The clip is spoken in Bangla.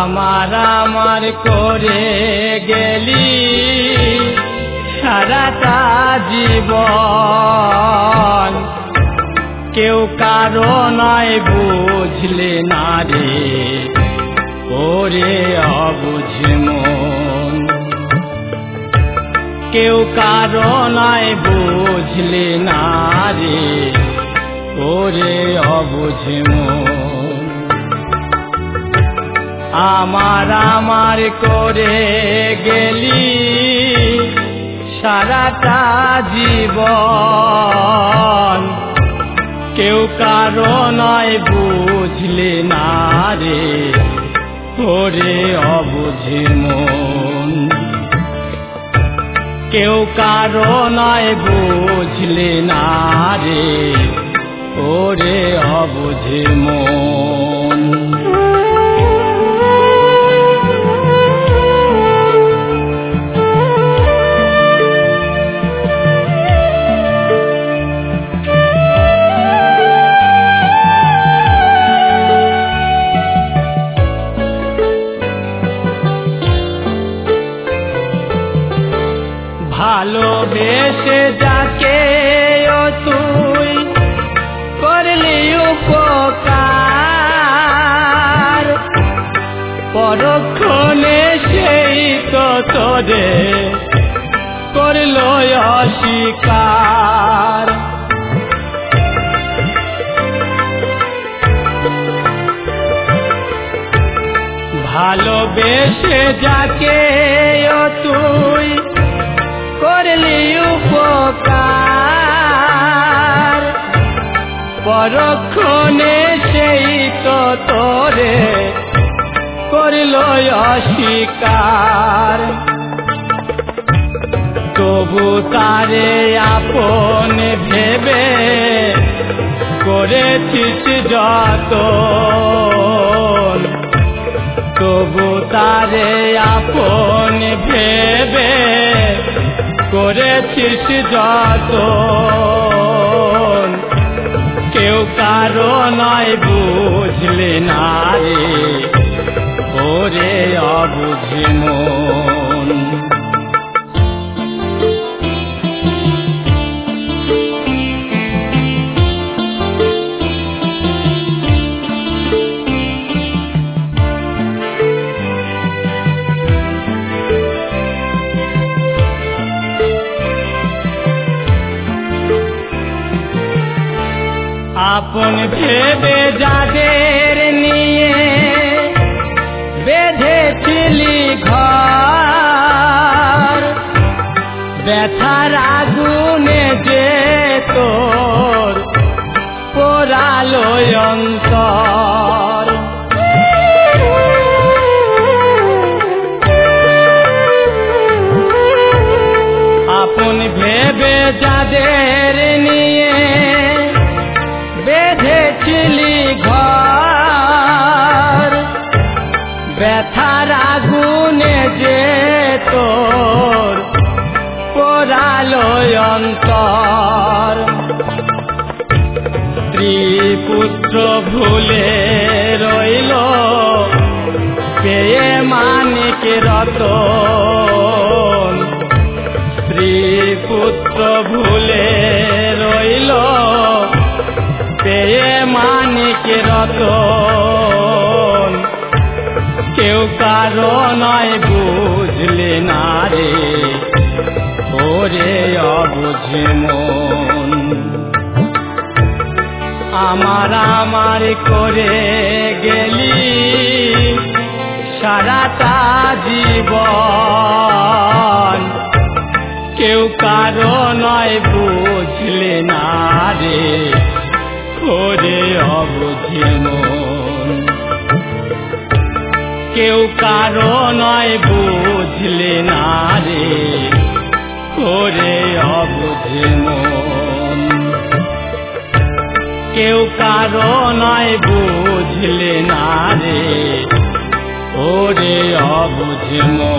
আমার করে গেলি সারাটা জীবন, কেউ কারো নয় বুঝলে না রে ওরে অবুঝ মন। কেউ কারো নয় বুঝলে না রে ওরে অবুঝ মন। আমার করে গেলি সারাটা জীবন, কেউ কারো নয় বুঝলে না রে ওরে অবুঝ মন। কেউ কারো নয় বুঝলে না রে ওরে অবুঝ মন। ভালোবেসে যাকে ও তুই করলি উপকার, পরক্ষণে সেই তো তোরে করলো অস্বীকার। ভালোবেসে যাকে ও তুই করলি উপকার, পরক্ষণে সেই তো তোরে করলো অস্বীকার। তবু তারে আপন ভেবে করেছিস যতন, তবু তারে আপন ভেবে করেছিস যতন। কেউ কারো নয় বুঝলে না রে ওরে অবুঝ মন। আপন ভেবে যাদের নিয়ে বেঁধেছিলি ঘর, ব্যথার আগুনে যে তোর পোড়ালো অন্তর। আপন ভেবে যাদের নিয়ে বেঁধেছিলি ঘর, ব্যথার আগুনে যে তোর পোড়ালো অন্তর। স্ত্রী পুত্র ভুলে রইল পেয়ে মানিক রতন, স্ত্রী পুত্র ভুলে রইল পেয়ে মানিক রতন। কেউ কারো নয় বুঝলে না রে ওরে অবুঝ মন। আমার করে গেলি সারাটা জীবন, কেউ কারো নয় বুঝলে না রে ওরে অবুঝ মন। কেউ কারো নয় বুঝলে না রে ওরে অবুঝ মন। কেউ কারো নয় বুঝলে না রে ওরে অবুঝ মন।